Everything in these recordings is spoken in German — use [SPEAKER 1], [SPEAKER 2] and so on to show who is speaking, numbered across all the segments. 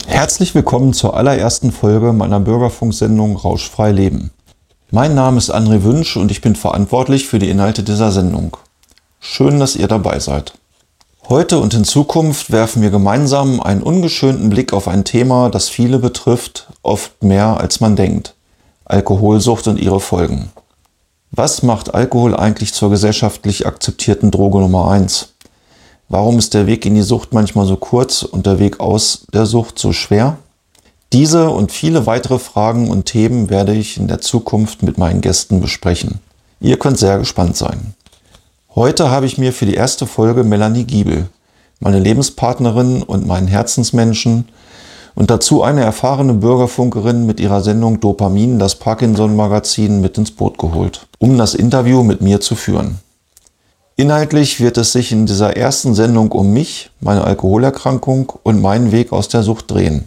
[SPEAKER 1] Herzlich willkommen zur allerersten Folge meiner Bürgerfunksendung Rauschfrei Leben. Mein Name ist André Wünsch und ich bin verantwortlich für die Inhalte dieser Sendung. Schön, dass ihr dabei seid. Heute und in Zukunft werfen wir gemeinsam einen ungeschönten Blick auf ein Thema, das viele betrifft, oft mehr als man denkt: Alkoholsucht und ihre Folgen. Was macht Alkohol eigentlich zur gesellschaftlich akzeptierten Droge Nummer 1? Warum ist der Weg in die Sucht manchmal so kurz und der Weg aus der Sucht so schwer? Diese und viele weitere Fragen und Themen werde ich in der Zukunft mit meinen Gästen besprechen. Ihr könnt sehr gespannt sein. Heute habe ich mir für die erste Folge Melanie Giebel, meine Lebenspartnerin und meinen Herzensmenschen, und dazu eine erfahrene Bürgerfunkerin mit ihrer Sendung Dopamin, das Parkinson-Magazin, mit ins Boot geholt, um das Interview mit mir zu führen. Inhaltlich wird es sich in dieser ersten Sendung um mich, meine Alkoholerkrankung und meinen Weg aus der Sucht drehen.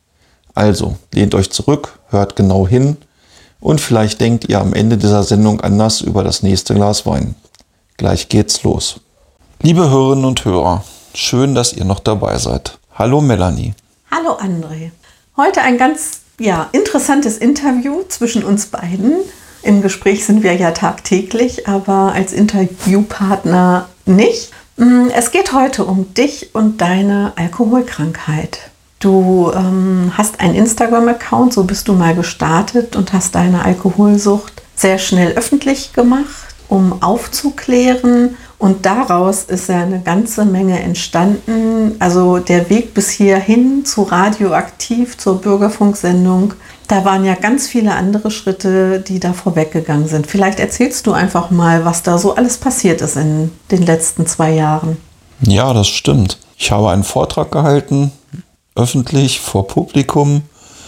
[SPEAKER 1] Also, lehnt euch zurück, hört genau hin und vielleicht denkt ihr am Ende dieser Sendung anders über das nächste Glas Wein. Gleich geht's los. Liebe Hörerinnen und Hörer, schön, dass ihr noch dabei seid. Hallo Melanie.
[SPEAKER 2] Hallo André. Heute ein ganz interessantes Interview zwischen uns beiden. Im Gespräch sind wir ja tagtäglich, aber als Interviewpartner nicht. Es geht heute um dich und deine Alkoholkrankheit. Du hast einen Instagram-Account, so bist du mal gestartet und hast deine Alkoholsucht sehr schnell öffentlich gemacht, um aufzuklären. Und daraus ist ja eine ganze Menge entstanden. Also der Weg bis hierhin zu Radioaktiv, zur Bürgerfunksendung, da waren ja ganz viele andere Schritte, die da vorweggegangen sind. Vielleicht erzählst du einfach mal, was da so alles passiert ist in den letzten 2 Jahren.
[SPEAKER 1] Ja, das stimmt. Ich habe einen Vortrag gehalten, öffentlich, vor Publikum.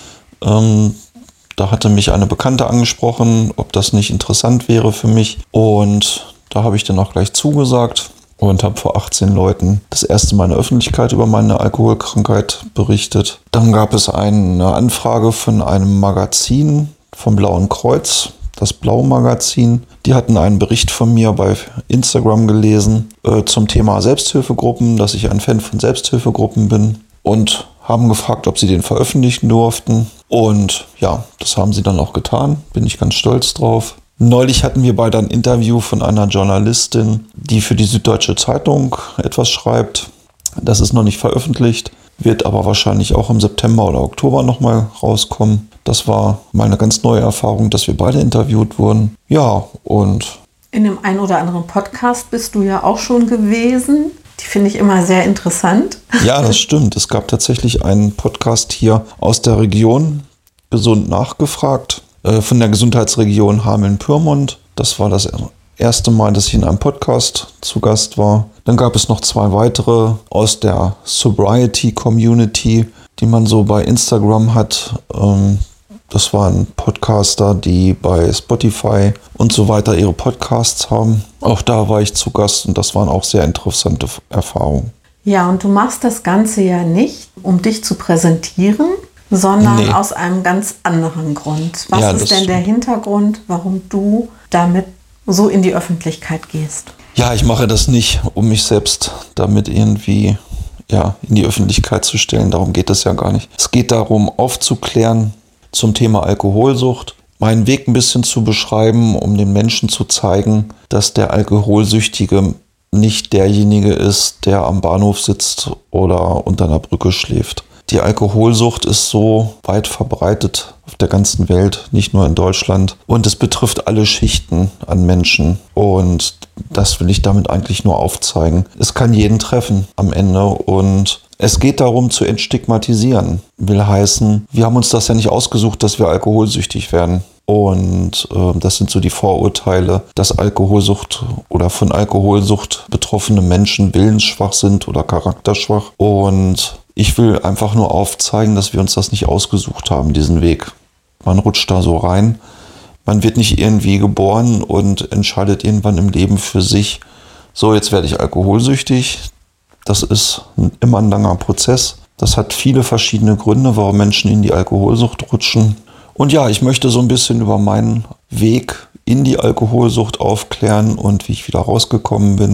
[SPEAKER 1] Da hatte mich eine Bekannte angesprochen, ob das nicht interessant wäre für mich. Und da habe ich dann auch gleich zugesagt und habe vor 18 Leuten das erste Mal in der Öffentlichkeit über meine Alkoholkrankheit berichtet. Dann gab es eine Anfrage von einem Magazin vom Blauen Kreuz, das Blau-Magazin. Die hatten einen Bericht von mir bei Instagram gelesen zum Thema Selbsthilfegruppen, dass ich ein Fan von Selbsthilfegruppen bin, und haben gefragt, ob sie den veröffentlichen durften. Und ja, das haben sie dann auch getan. Bin ich ganz stolz drauf. Neulich hatten wir beide ein Interview von einer Journalistin, die für die Süddeutsche Zeitung etwas schreibt. Das ist noch nicht veröffentlicht, wird aber wahrscheinlich auch im September oder Oktober nochmal rauskommen. Das war mal eine ganz neue Erfahrung, dass wir beide interviewt wurden. Ja, und
[SPEAKER 2] in dem einen oder anderen Podcast bist du ja auch schon gewesen. Die finde ich immer sehr interessant.
[SPEAKER 1] Ja, das stimmt. Es gab tatsächlich einen Podcast hier aus der Region, Gesund nachgefragt, von der Gesundheitsregion Hameln-Pyrmont. Das war das erste Mal, dass ich in einem Podcast zu Gast war. Dann gab es noch 2 weitere aus der Sobriety Community, die man so bei Instagram hat. Das waren Podcaster, die bei Spotify und so weiter ihre Podcasts haben. Auch da war ich zu Gast und das waren auch sehr interessante Erfahrungen.
[SPEAKER 2] Ja, und du machst das Ganze ja nicht, um dich zu präsentieren, sondern aus einem ganz anderen Grund. Was ist denn der Hintergrund, warum du damit so in die Öffentlichkeit gehst?
[SPEAKER 1] Ja, ich mache das nicht, um mich selbst damit irgendwie in die Öffentlichkeit zu stellen. Darum geht es ja gar nicht. Es geht darum, aufzuklären zum Thema Alkoholsucht, meinen Weg ein bisschen zu beschreiben, um den Menschen zu zeigen, dass der Alkoholsüchtige nicht derjenige ist, der am Bahnhof sitzt oder unter einer Brücke schläft. Die Alkoholsucht ist so weit verbreitet auf der ganzen Welt, nicht nur in Deutschland. Und es betrifft alle Schichten an Menschen. Und das will ich damit eigentlich nur aufzeigen. Es kann jeden treffen am Ende. Und es geht darum, zu entstigmatisieren. Will heißen, wir haben uns das ja nicht ausgesucht, dass wir alkoholsüchtig werden. Und das sind so die Vorurteile, dass Alkoholsucht oder von Alkoholsucht betroffene Menschen willensschwach sind oder charakterschwach. Und ich will einfach nur aufzeigen, dass wir uns das nicht ausgesucht haben, diesen Weg. Man rutscht da so rein. Man wird nicht irgendwie geboren und entscheidet irgendwann im Leben für sich, so jetzt werde ich alkoholsüchtig. Das ist immer ein langer Prozess. Das hat viele verschiedene Gründe, warum Menschen in die Alkoholsucht rutschen. Und ja, ich möchte so ein bisschen über meinen Weg in die Alkoholsucht aufklären und wie ich wieder rausgekommen bin.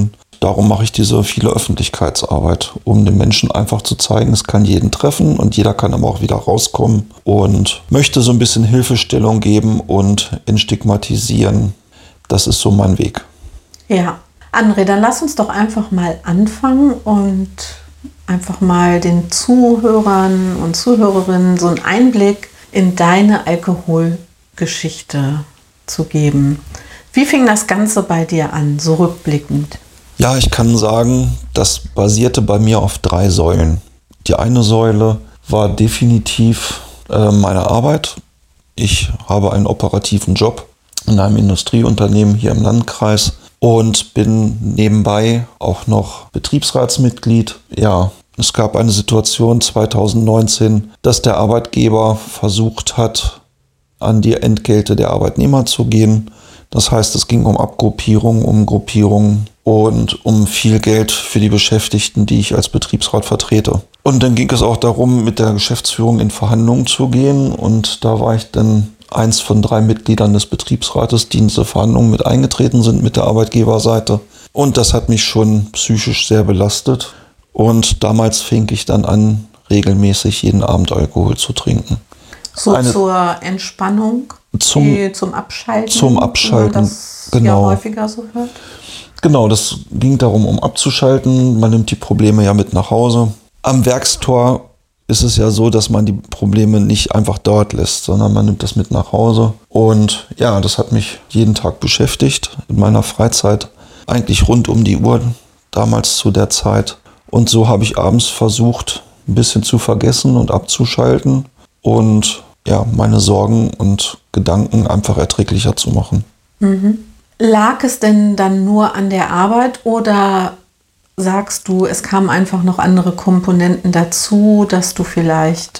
[SPEAKER 1] darum mache ich diese viele Öffentlichkeitsarbeit, um den Menschen einfach zu zeigen, es kann jeden treffen und jeder kann aber auch wieder rauskommen und möchte so ein bisschen Hilfestellung geben und entstigmatisieren. Das ist so mein Weg.
[SPEAKER 2] Ja, André, dann lass uns doch einfach mal anfangen und einfach mal den Zuhörern und Zuhörerinnen so einen Einblick in deine Alkoholgeschichte zu geben. Wie fing das Ganze bei dir an, so rückblickend?
[SPEAKER 1] Ja, ich kann sagen, das basierte bei mir auf 3 Säulen. Die eine Säule war definitiv meine Arbeit. Ich habe einen operativen Job in einem Industrieunternehmen hier im Landkreis und bin nebenbei auch noch Betriebsratsmitglied. Ja, es gab eine Situation 2019, dass der Arbeitgeber versucht hat, an die Entgelte der Arbeitnehmer zu gehen. Das heißt, es ging um Abgruppierung, um Gruppierung und um viel Geld für die Beschäftigten, die ich als Betriebsrat vertrete. Und dann ging es auch darum, mit der Geschäftsführung in Verhandlungen zu gehen. Und da war ich dann eins von 3 Mitgliedern des Betriebsrates, die in diese Verhandlungen mit eingetreten sind mit der Arbeitgeberseite. Und das hat mich schon psychisch sehr belastet. Und damals fing ich dann an, regelmäßig jeden Abend Alkohol zu trinken.
[SPEAKER 2] So zur Entspannung, zum Abschalten?
[SPEAKER 1] Zum Abschalten,
[SPEAKER 2] wie man das
[SPEAKER 1] genau.
[SPEAKER 2] Ja häufiger so hört.
[SPEAKER 1] Genau, das ging darum, um abzuschalten. Man nimmt die Probleme ja mit nach Hause. Am Werkstor ist es ja so, dass man die Probleme nicht einfach dort lässt, sondern man nimmt das mit nach Hause. Und ja, das hat mich jeden Tag beschäftigt in meiner Freizeit. Eigentlich rund um die Uhr, damals zu der Zeit. Und so habe ich abends versucht, ein bisschen zu vergessen und abzuschalten und ja, meine Sorgen und Gedanken einfach erträglicher zu machen.
[SPEAKER 2] Mhm. Lag es denn dann nur an der Arbeit oder sagst du, es kamen einfach noch andere Komponenten dazu, dass du vielleicht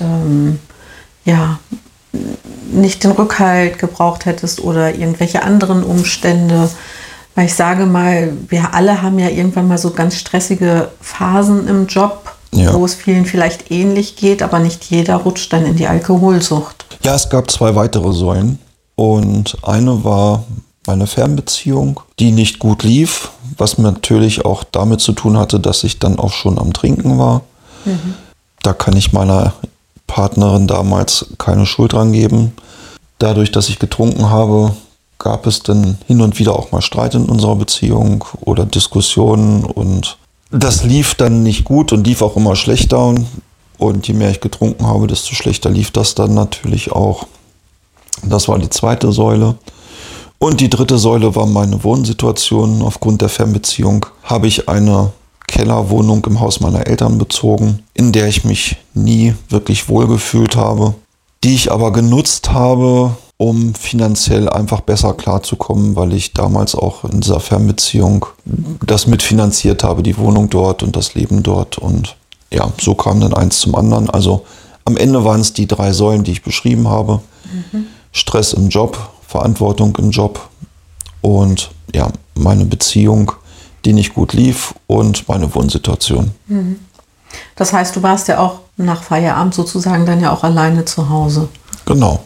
[SPEAKER 2] nicht den Rückhalt gebraucht hättest oder irgendwelche anderen Umstände? Weil ich sage mal, wir alle haben ja irgendwann mal so ganz stressige Phasen im Job, wo es vielen vielleicht ähnlich geht, aber nicht jeder rutscht dann in die Alkoholsucht.
[SPEAKER 1] Ja, es gab 2 weitere Säulen und eine war meine Fernbeziehung, die nicht gut lief, was natürlich auch damit zu tun hatte, dass ich dann auch schon am Trinken war. Mhm. Da kann ich meiner Partnerin damals keine Schuld dran geben. Dadurch, dass ich getrunken habe, gab es dann hin und wieder auch mal Streit in unserer Beziehung oder Diskussionen und das lief dann nicht gut und lief auch immer schlechter und je mehr ich getrunken habe, desto schlechter lief das dann natürlich auch. Das war die 2. Säule. Und die 3. Säule war meine Wohnsituation. Aufgrund der Fernbeziehung habe ich eine Kellerwohnung im Haus meiner Eltern bezogen, in der ich mich nie wirklich wohlgefühlt habe, die ich aber genutzt habe, um finanziell einfach besser klarzukommen, weil ich damals auch in dieser Fernbeziehung das mitfinanziert habe, die Wohnung dort und das Leben dort. Und ja, so kam dann eins zum anderen. Also am Ende waren es die 3 Säulen, die ich beschrieben habe. Mhm. Stress im Job, Verantwortung im Job und ja, meine Beziehung, die nicht gut lief und meine Wohnsituation.
[SPEAKER 2] Mhm. Das heißt, du warst ja auch nach Feierabend sozusagen dann ja auch alleine zu Hause.
[SPEAKER 1] Genau.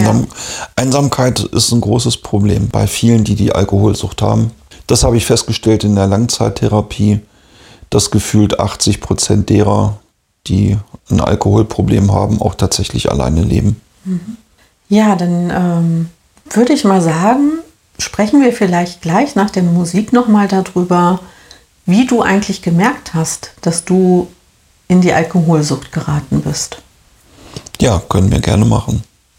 [SPEAKER 1] Einsamkeit ist ein großes Problem bei vielen, die Alkoholsucht haben. Das habe ich festgestellt in der Langzeittherapie, dass gefühlt 80% derer, die ein Alkoholproblem haben, auch tatsächlich alleine leben.
[SPEAKER 2] Ja, dann würde ich mal sagen, sprechen wir vielleicht gleich nach der Musik nochmal darüber, wie du eigentlich gemerkt hast, dass du in die Alkoholsucht geraten bist.
[SPEAKER 1] Ja, können wir gerne machen.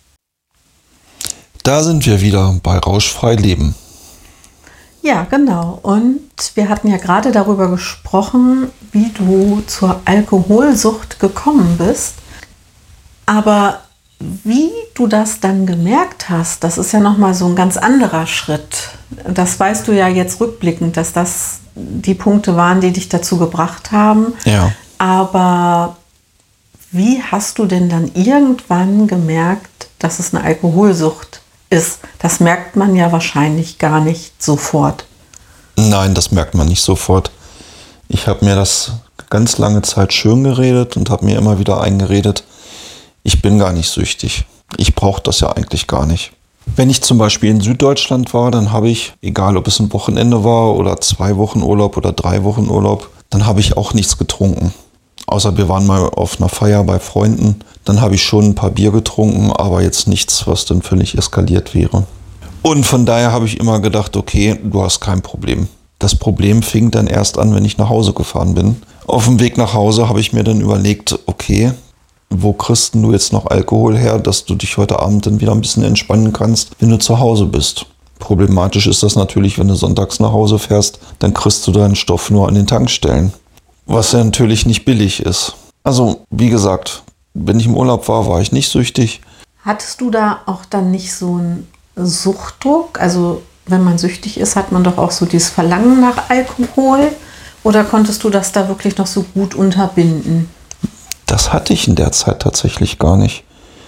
[SPEAKER 1] Da sind wir wieder bei Rauschfrei Leben.
[SPEAKER 2] Ja, genau. Und wir hatten ja gerade darüber gesprochen, wie du zur Alkoholsucht gekommen bist. Aber wie du das dann gemerkt hast, das ist ja nochmal so ein ganz anderer Schritt. Das weißt du ja jetzt rückblickend, dass das die Punkte waren, die dich dazu gebracht haben.
[SPEAKER 1] Ja.
[SPEAKER 2] Aber wie hast du denn dann irgendwann gemerkt, dass es eine Alkoholsucht ist? Das merkt man ja wahrscheinlich gar nicht sofort.
[SPEAKER 1] Nein, das merkt man nicht sofort. Ich habe mir das ganz lange Zeit schön geredet und habe mir immer wieder eingeredet, ich bin gar nicht süchtig. Ich brauche das ja eigentlich gar nicht. Wenn ich zum Beispiel in Süddeutschland war, dann habe ich, egal ob es ein Wochenende war oder 2 Wochen Urlaub oder 3 Wochen Urlaub, dann habe ich auch nichts getrunken. Außer wir waren mal auf einer Feier bei Freunden, dann habe ich schon ein paar Bier getrunken, aber jetzt nichts, was dann völlig eskaliert wäre. Und von daher habe ich immer gedacht, okay, du hast kein Problem. Das Problem fing dann erst an, wenn ich nach Hause gefahren bin. Auf dem Weg nach Hause habe ich mir dann überlegt, okay, wo kriegst du jetzt noch Alkohol her, dass du dich heute Abend dann wieder ein bisschen entspannen kannst, wenn du zu Hause bist. Problematisch ist das natürlich, wenn du sonntags nach Hause fährst, dann kriegst du deinen Stoff nur an den Tankstellen. Was ja natürlich nicht billig ist. Also, wie gesagt, wenn ich im Urlaub war, war ich nicht süchtig.
[SPEAKER 2] Hattest du da auch dann nicht so einen Suchtdruck? Also, wenn man süchtig ist, hat man doch auch so dieses Verlangen nach Alkohol. Oder konntest du das da wirklich noch so gut unterbinden?
[SPEAKER 1] Das hatte ich in der Zeit tatsächlich gar nicht.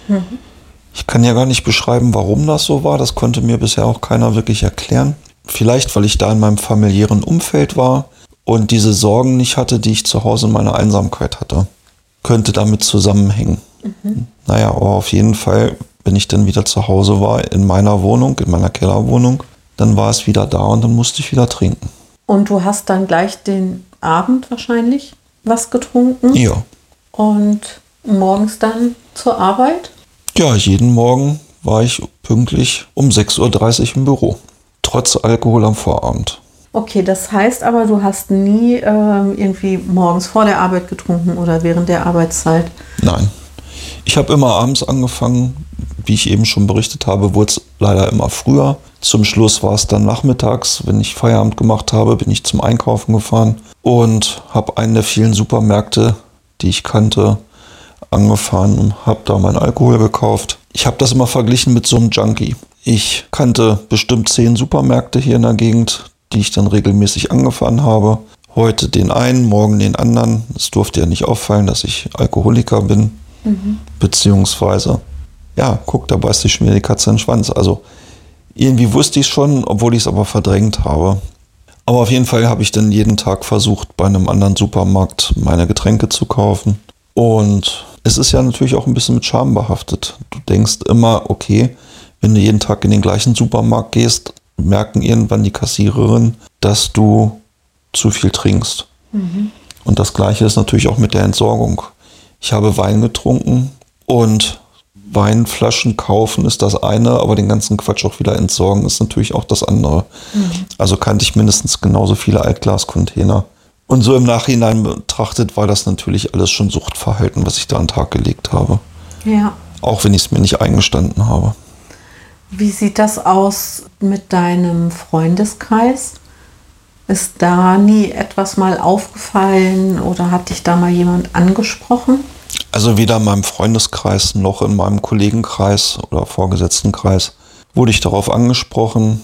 [SPEAKER 1] Ich kann ja gar nicht beschreiben, warum das so war. Das konnte mir bisher auch keiner wirklich erklären. Vielleicht, weil ich da in meinem familiären Umfeld war und diese Sorgen nicht hatte, die ich zu Hause in meiner Einsamkeit hatte. Könnte damit zusammenhängen. Naja, aber auf jeden Fall, wenn ich dann wieder zu Hause war, in meiner Wohnung, in meiner Kellerwohnung, dann war es wieder da und dann musste ich wieder trinken.
[SPEAKER 2] Und du hast dann gleich den Abend wahrscheinlich was getrunken?
[SPEAKER 1] Ja.
[SPEAKER 2] Und morgens dann zur Arbeit?
[SPEAKER 1] Ja, jeden Morgen war ich pünktlich um 6:30 Uhr im Büro. Trotz Alkohol am Vorabend.
[SPEAKER 2] Okay, das heißt aber, du hast nie irgendwie morgens vor der Arbeit getrunken oder während der Arbeitszeit?
[SPEAKER 1] Nein. Ich habe immer abends angefangen, wie ich eben schon berichtet habe, wurde es leider immer früher. Zum Schluss war es dann nachmittags, wenn ich Feierabend gemacht habe, bin ich zum Einkaufen gefahren und habe einen der vielen Supermärkte, die ich kannte, angefahren und habe da meinen Alkohol gekauft. Ich habe das immer verglichen mit so einem Junkie. Ich kannte bestimmt 10 Supermärkte hier in der Gegend, die ich dann regelmäßig angefahren habe. Heute den einen, morgen den anderen. Es durfte ja nicht auffallen, dass ich Alkoholiker bin. Beziehungsweise, ja, guck, da beißt sich mir die Katze in den Schwanz. Also irgendwie wusste ich es schon, obwohl ich es aber verdrängt habe. Aber auf jeden Fall habe ich dann jeden Tag versucht, bei einem anderen Supermarkt meine Getränke zu kaufen. Und es ist ja natürlich auch ein bisschen mit Scham behaftet. Du denkst immer, okay, wenn du jeden Tag in den gleichen Supermarkt gehst, merken irgendwann die Kassiererin, dass du zu viel trinkst. Und das Gleiche ist natürlich auch mit der Entsorgung. Ich habe Wein getrunken und Weinflaschen kaufen ist das eine, aber den ganzen Quatsch auch wieder entsorgen ist natürlich auch das andere. Also kannte ich mindestens genauso viele Altglascontainer. Und so im Nachhinein betrachtet war das natürlich alles schon Suchtverhalten, was ich da an den Tag gelegt habe.
[SPEAKER 2] Ja.
[SPEAKER 1] Auch wenn ich es mir nicht eingestanden habe.
[SPEAKER 2] Wie sieht das aus mit deinem Freundeskreis? Ist da nie etwas mal aufgefallen oder hat dich da mal jemand angesprochen?
[SPEAKER 1] Also weder in meinem Freundeskreis noch in meinem Kollegenkreis oder Vorgesetztenkreis wurde ich darauf angesprochen.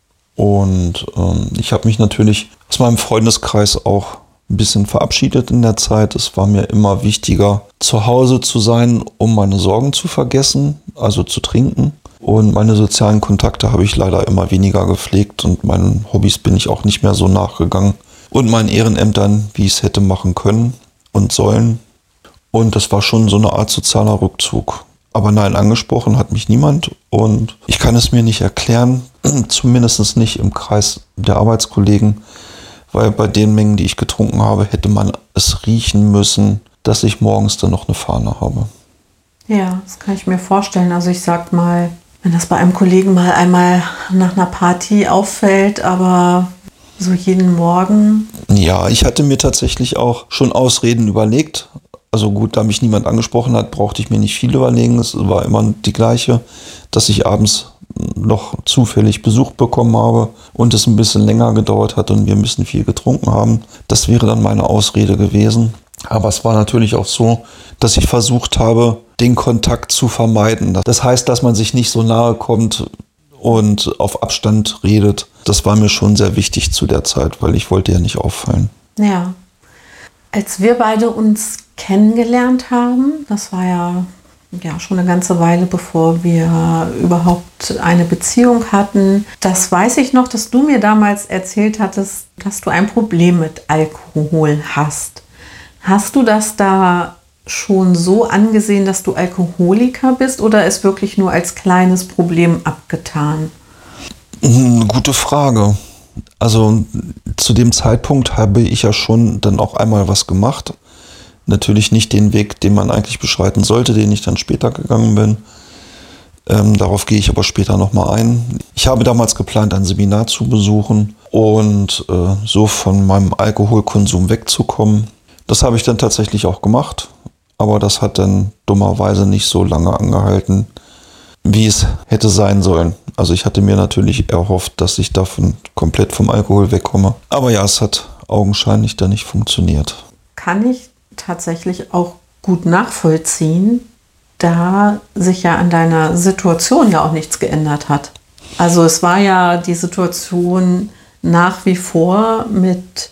[SPEAKER 1] Und ich habe mich natürlich aus meinem Freundeskreis auch ein bisschen verabschiedet in der Zeit. Es war mir immer wichtiger, zu Hause zu sein, um meine Sorgen zu vergessen, also zu trinken. Und meine sozialen Kontakte habe ich leider immer weniger gepflegt und meinen Hobbys bin ich auch nicht mehr so nachgegangen. Und meinen Ehrenämtern, wie ich es hätte machen können und sollen. Und das war schon so eine Art sozialer Rückzug. Aber nein, angesprochen hat mich niemand und ich kann es mir nicht erklären, zumindest nicht im Kreis der Arbeitskollegen, weil bei den Mengen, die ich getrunken habe, hätte man es riechen müssen, dass ich morgens dann noch eine Fahne habe.
[SPEAKER 2] Ja, das kann ich mir vorstellen. Also ich sag mal, wenn das bei einem Kollegen mal einmal nach einer Party auffällt, aber so jeden Morgen.
[SPEAKER 1] Ja, ich hatte mir tatsächlich auch schon Ausreden überlegt. Also gut, da mich niemand angesprochen hat, brauchte ich mir nicht viel überlegen. Es war immer die gleiche, dass ich abends noch zufällig Besuch bekommen habe und es ein bisschen länger gedauert hat und wir ein bisschen viel getrunken haben. Das wäre dann meine Ausrede gewesen. Aber es war natürlich auch so, dass ich versucht habe, den Kontakt zu vermeiden. Das heißt, dass man sich nicht so nahe kommt und auf Abstand redet. Das war mir schon sehr wichtig zu der Zeit, weil ich wollte ja nicht auffallen.
[SPEAKER 2] Ja. Als wir beide uns kennengelernt haben, das war ja schon eine ganze Weile, bevor wir überhaupt eine Beziehung hatten. Das weiß ich noch, dass du mir damals erzählt hattest, dass du ein Problem mit Alkohol hast. Hast du das da schon so angesehen, dass du Alkoholiker bist, oder ist wirklich nur als kleines Problem abgetan?
[SPEAKER 1] Gute Frage. Also zu dem Zeitpunkt habe ich ja schon dann auch einmal was gemacht. Natürlich nicht den Weg, den man eigentlich beschreiten sollte, den ich dann später gegangen bin. Darauf gehe ich aber später nochmal ein. Ich habe damals geplant, ein Seminar zu besuchen und so von meinem Alkoholkonsum wegzukommen. Das habe ich dann tatsächlich auch gemacht, aber das hat dann dummerweise nicht so lange angehalten, wie es hätte sein sollen. Also ich hatte mir natürlich erhofft, dass ich davon komplett vom Alkohol wegkomme. Aber ja, es hat augenscheinlich dann nicht funktioniert.
[SPEAKER 2] Kann ich tatsächlich auch gut nachvollziehen, da sich ja an deiner Situation ja auch nichts geändert hat. Also es war ja die Situation nach wie vor mit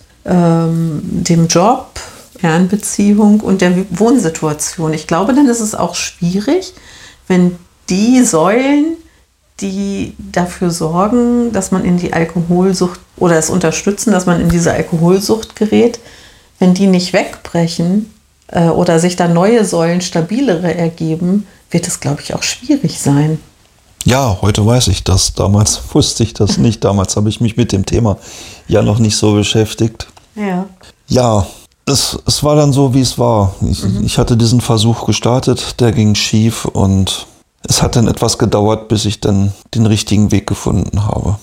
[SPEAKER 2] dem Job, Fernbeziehung und der Wohnsituation. Ich glaube, dann ist es auch schwierig, wenn die Säulen, die dafür sorgen, dass man in die Alkoholsucht oder es unterstützen, dass man in diese Alkoholsucht gerät, wenn die nicht wegbrechen oder sich da neue Säulen, stabilere ergeben, wird es, glaube ich, auch schwierig sein.
[SPEAKER 1] Ja, heute weiß ich das. Damals wusste ich das nicht. Damals habe ich mich mit dem Thema ja noch nicht so beschäftigt.
[SPEAKER 2] Ja.
[SPEAKER 1] Ja, es war dann so, wie es war. Ich hatte diesen Versuch gestartet, der ging schief und es hat dann etwas gedauert, bis ich dann den richtigen Weg gefunden habe.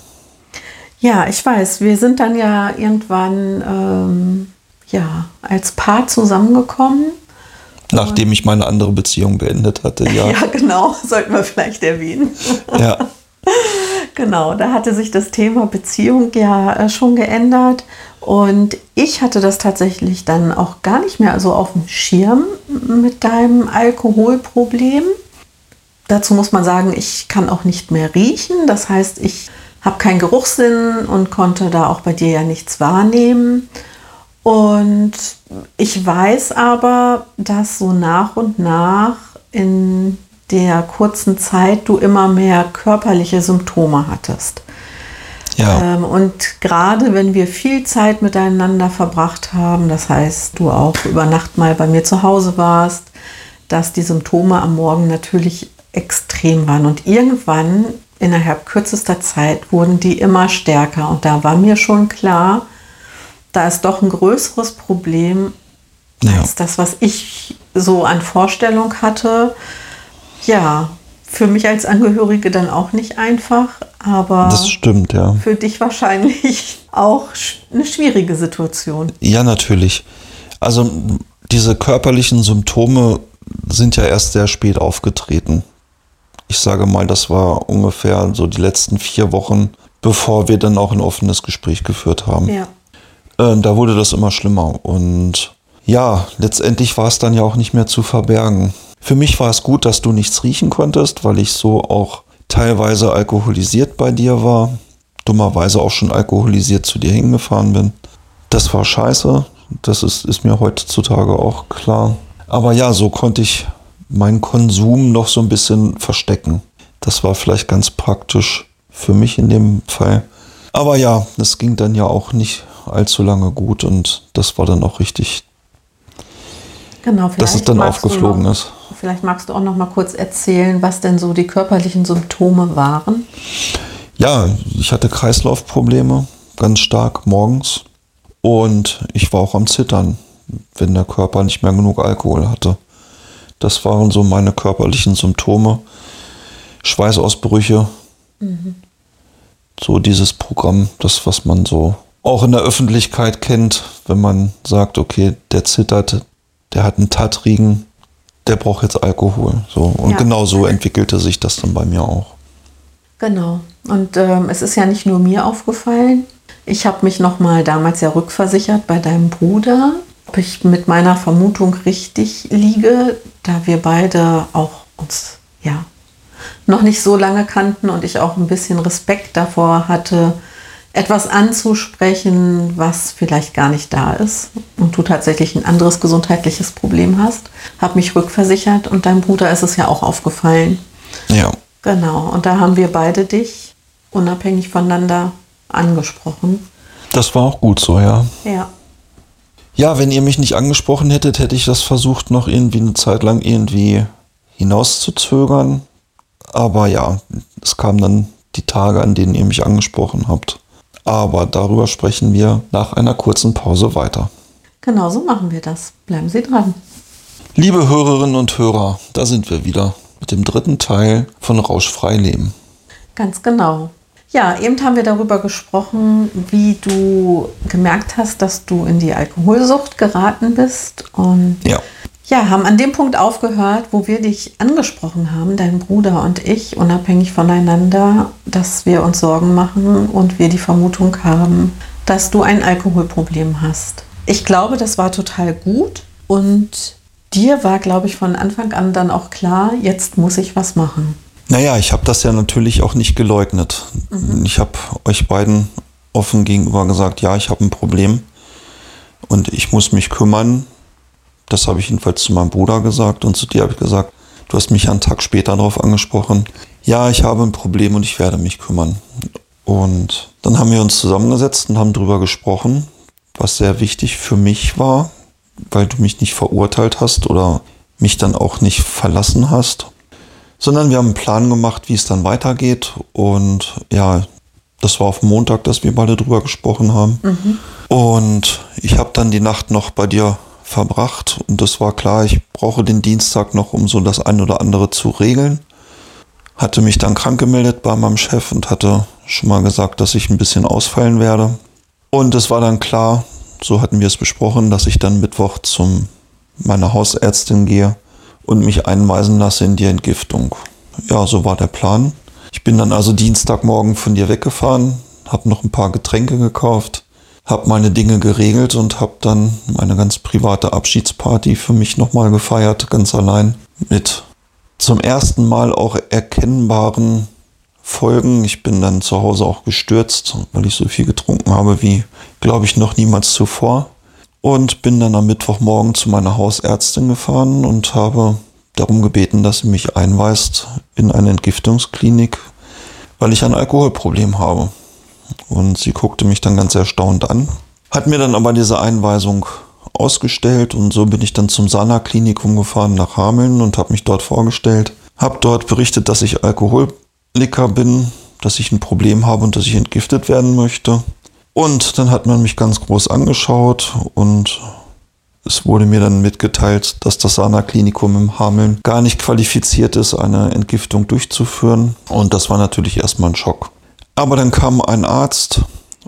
[SPEAKER 2] Ja, ich weiß. Wir sind dann ja irgendwann als Paar zusammengekommen.
[SPEAKER 1] Nachdem ich meine andere Beziehung beendet hatte, ja.
[SPEAKER 2] Ja, genau. Sollten wir vielleicht erwähnen.
[SPEAKER 1] Ja.
[SPEAKER 2] Genau, da hatte sich das Thema Beziehung ja schon geändert. Und ich hatte das tatsächlich dann auch gar nicht mehr so auf dem Schirm mit deinem Alkoholproblem. Dazu muss man sagen, ich kann auch nicht mehr riechen. Das heißt, ich habe keinen Geruchssinn und konnte da auch bei dir ja nichts wahrnehmen. Und ich weiß aber, dass so nach und nach in der kurzen Zeit du immer mehr körperliche Symptome hattest.
[SPEAKER 1] Ja.
[SPEAKER 2] Und gerade wenn wir viel Zeit miteinander verbracht haben, das heißt, du auch über Nacht mal bei mir zu Hause warst, dass die Symptome am Morgen natürlich extrem waren. Und irgendwann, innerhalb kürzester Zeit, wurden die immer stärker. Und da war mir schon klar, da ist doch ein größeres Problem als das, was ich so an Vorstellung hatte. Ja, für mich als Angehörige dann auch nicht einfach, aber
[SPEAKER 1] das stimmt, ja.
[SPEAKER 2] Für dich wahrscheinlich auch eine schwierige Situation.
[SPEAKER 1] Ja, natürlich. Also diese körperlichen Symptome sind ja erst sehr spät aufgetreten. Ich sage mal, das war ungefähr so die letzten 4 Wochen, bevor wir dann auch ein offenes Gespräch geführt haben.
[SPEAKER 2] Ja.
[SPEAKER 1] Da wurde das immer schlimmer und ja, letztendlich war es dann ja auch nicht mehr zu verbergen. Für mich war es gut, dass du nichts riechen konntest, weil ich so auch teilweise alkoholisiert bei dir war. Dummerweise auch schon alkoholisiert zu dir hingefahren bin. Das war scheiße, das ist mir heutzutage auch klar. Aber ja, so konnte ich meinen Konsum noch so ein bisschen verstecken. Das war vielleicht ganz praktisch für mich in dem Fall. Aber ja, das ging dann ja auch nicht allzu lange gut und das war dann auch richtig,
[SPEAKER 2] genau,
[SPEAKER 1] dass es dann aufgeflogen ist.
[SPEAKER 2] Vielleicht magst du auch noch mal kurz erzählen, was denn so die körperlichen Symptome waren.
[SPEAKER 1] Ja, ich hatte Kreislaufprobleme, ganz stark morgens. Und ich war auch am Zittern, wenn der Körper nicht mehr genug Alkohol hatte. Das waren so meine körperlichen Symptome. Schweißausbrüche. So dieses Programm, das, was man so auch in der Öffentlichkeit kennt, wenn man sagt, okay, der zittert, der hat einen Tattrigen, der braucht jetzt Alkohol. So. Und genau so entwickelte sich das dann bei mir auch.
[SPEAKER 2] Genau. Und es ist ja nicht nur mir aufgefallen. Ich habe mich nochmal damals ja rückversichert bei deinem Bruder, ob ich mit meiner Vermutung richtig liege, da wir beide auch uns noch nicht so lange kannten und ich auch ein bisschen Respekt davor hatte, etwas anzusprechen, was vielleicht gar nicht da ist und du tatsächlich ein anderes gesundheitliches Problem hast. Habe mich rückversichert und deinem Bruder ist es ja auch aufgefallen.
[SPEAKER 1] Ja.
[SPEAKER 2] Genau, und da haben wir beide dich unabhängig voneinander angesprochen.
[SPEAKER 1] Das war auch gut so, ja.
[SPEAKER 2] Ja.
[SPEAKER 1] Ja, wenn ihr mich nicht angesprochen hättet, hätte ich das versucht, noch irgendwie eine Zeit lang irgendwie hinauszuzögern. Aber ja, es kamen dann die Tage, an denen ihr mich angesprochen habt. Aber darüber sprechen wir nach einer kurzen Pause weiter.
[SPEAKER 2] Genau, so machen wir das. Bleiben Sie dran.
[SPEAKER 1] Liebe Hörerinnen und Hörer, da sind wir wieder mit dem dritten Teil von Rauschfrei Leben.
[SPEAKER 2] Ganz genau. Ja, eben haben wir darüber gesprochen, wie du gemerkt hast, dass du in die Alkoholsucht geraten bist. Und ja, haben an dem Punkt aufgehört, wo wir dich angesprochen haben, dein Bruder und ich, unabhängig voneinander, dass wir uns Sorgen machen und wir die Vermutung haben, dass du ein Alkoholproblem hast. Ich glaube, das war total gut und dir war, glaube ich, von Anfang an dann auch klar, jetzt muss ich was machen.
[SPEAKER 1] Naja, ich habe das ja natürlich auch nicht geleugnet. Ich habe euch beiden offen gegenüber gesagt, ja, ich habe ein Problem und ich muss mich kümmern. Das habe ich jedenfalls zu meinem Bruder gesagt und zu dir habe ich gesagt, du hast mich einen Tag später darauf angesprochen. Ja, ich habe ein Problem und ich werde mich kümmern. Und dann haben wir uns zusammengesetzt und haben darüber gesprochen, was sehr wichtig für mich war, weil du mich nicht verurteilt hast oder mich dann auch nicht verlassen hast, sondern wir haben einen Plan gemacht, wie es dann weitergeht. Und ja, das war auf Montag, dass wir beide drüber gesprochen haben. Und ich habe dann die Nacht noch bei dir verbracht und das war klar, ich brauche den Dienstag noch, um so das ein oder andere zu regeln. Hatte mich dann krank gemeldet bei meinem Chef und hatte schon mal gesagt, dass ich ein bisschen ausfallen werde. Und es war dann klar, so hatten wir es besprochen, dass ich dann Mittwoch zu meiner Hausärztin gehe und mich einweisen lasse in die Entgiftung. Ja, so war der Plan. Ich bin dann also Dienstagmorgen von dir weggefahren, habe noch ein paar Getränke gekauft, habe meine Dinge geregelt und habe dann meine ganz private Abschiedsparty für mich nochmal gefeiert, ganz allein. Mit zum ersten Mal auch erkennbaren Folgen. Ich bin dann zu Hause auch gestürzt, weil ich so viel getrunken habe wie, glaube ich, noch niemals zuvor. Und bin dann am Mittwochmorgen zu meiner Hausärztin gefahren und habe darum gebeten, dass sie mich einweist in eine Entgiftungsklinik, weil ich ein Alkoholproblem habe. Und sie guckte mich dann ganz erstaunt an, hat mir dann aber diese Einweisung ausgestellt und so bin ich dann zum Sana-Klinikum gefahren nach Hameln und habe mich dort vorgestellt. Habe dort berichtet, dass ich Alkoholiker bin, dass ich ein Problem habe und dass ich entgiftet werden möchte. Und dann hat man mich ganz groß angeschaut und es wurde mir dann mitgeteilt, dass das Sana-Klinikum in Hameln gar nicht qualifiziert ist, eine Entgiftung durchzuführen. Und das war natürlich erstmal ein Schock. Aber dann kam ein Arzt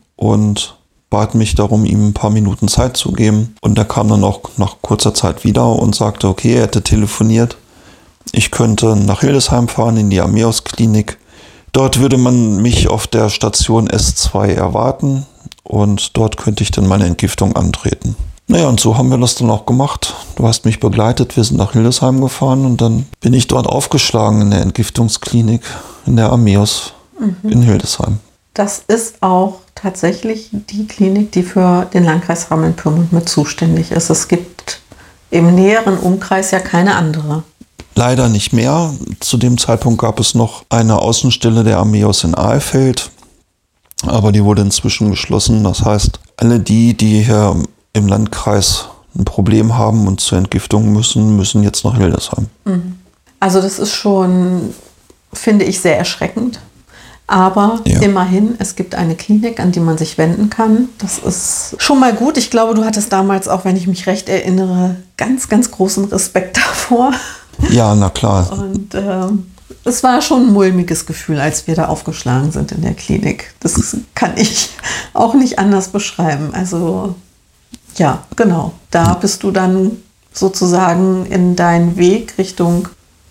[SPEAKER 1] und bat mich darum, ihm ein paar Minuten Zeit zu geben. Und er kam dann auch nach kurzer Zeit wieder und sagte, okay, er hätte telefoniert. Ich könnte nach Hildesheim fahren, in die Ameos-Klinik. Dort würde man mich auf der Station S2 erwarten und dort könnte ich dann meine Entgiftung antreten. Naja, und so haben wir das dann auch gemacht. Du hast mich begleitet, wir sind nach Hildesheim gefahren und dann bin ich dort aufgeschlagen in der Entgiftungsklinik in der Ameos in Hildesheim.
[SPEAKER 2] Das ist auch tatsächlich die Klinik, die für den Landkreis Hameln-Pyrmont mit zuständig ist. Es gibt im näheren Umkreis ja keine andere.
[SPEAKER 1] Leider nicht mehr. Zu dem Zeitpunkt gab es noch eine Außenstelle der Ameos in Ahlfeld, aber die wurde inzwischen geschlossen. Das heißt, alle die hier im Landkreis ein Problem haben und zur Entgiftung müssen jetzt nach Hildesheim.
[SPEAKER 2] Also das ist schon, finde ich, sehr erschreckend. Aber immerhin, es gibt eine Klinik, an die man sich wenden kann. Das ist schon mal gut. Ich glaube, du hattest damals auch, wenn ich mich recht erinnere, ganz, ganz großen Respekt davor.
[SPEAKER 1] Ja, na klar.
[SPEAKER 2] Und es war schon ein mulmiges Gefühl, als wir da aufgeschlagen sind in der Klinik. Das kann ich auch nicht anders beschreiben. Also ja, genau. Da bist du dann sozusagen in deinen Weg Richtung,